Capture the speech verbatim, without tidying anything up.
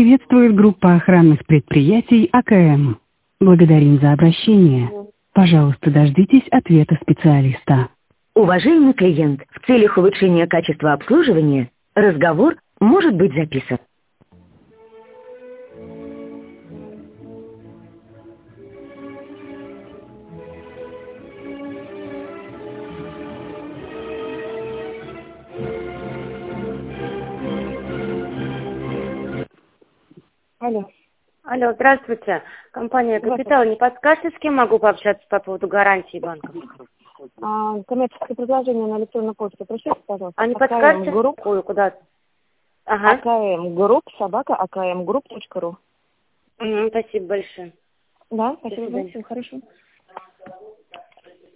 Приветствует группа охранных предприятий АКМ. Благодарим за обращение. Пожалуйста, дождитесь ответа специалиста. Уважаемый клиент, в целях улучшения качества обслуживания разговор может быть записан. Алло. Алло, здравствуйте. Компания «Капитал». Не подскажете, с кем могу пообщаться по поводу гарантии банка? А, коммерческое предложение на электронную почту пришлите, пожалуйста. А не подскажете? Групп. Ой, куда? Ага. АКМ Групп, собака, акмгрупп точка ру. Угу, спасибо большое. Да, спасибо До свидания. большое, хорошо.